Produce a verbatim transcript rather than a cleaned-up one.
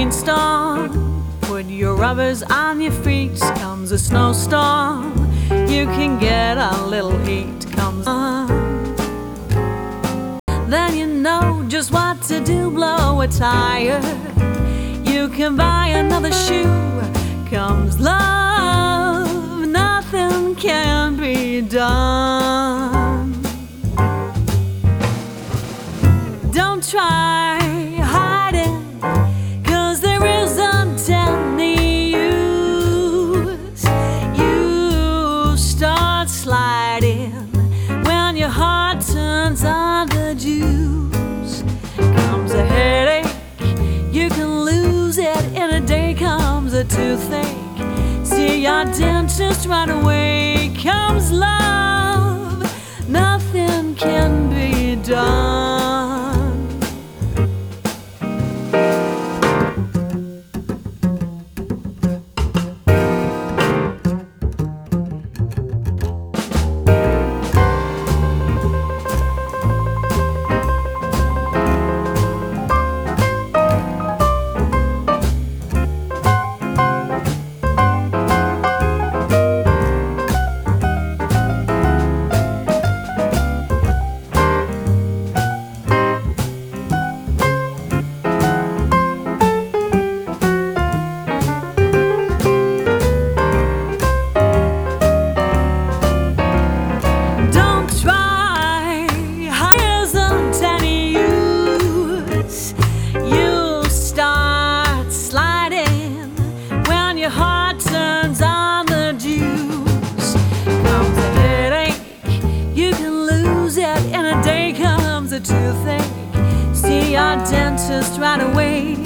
rainstorm. Put your rubbers on your feet. Comes a snowstorm. You can get a little heat. Comes on. Then you know just what to do. Blow a tire. You can buy another shoe. Comes love. Nothing can be done. Don't try hiding, 'cause there isn't any use. You start sliding when your heart turns on the juice. Comes a headache, you can lose it in a day. Comes a toothache, see your dentist right away. Comes love, nothing can be done. Your heart turns on the juice. Comes a headache, you can lose it in a day. Comes a toothache, see your dentist right away.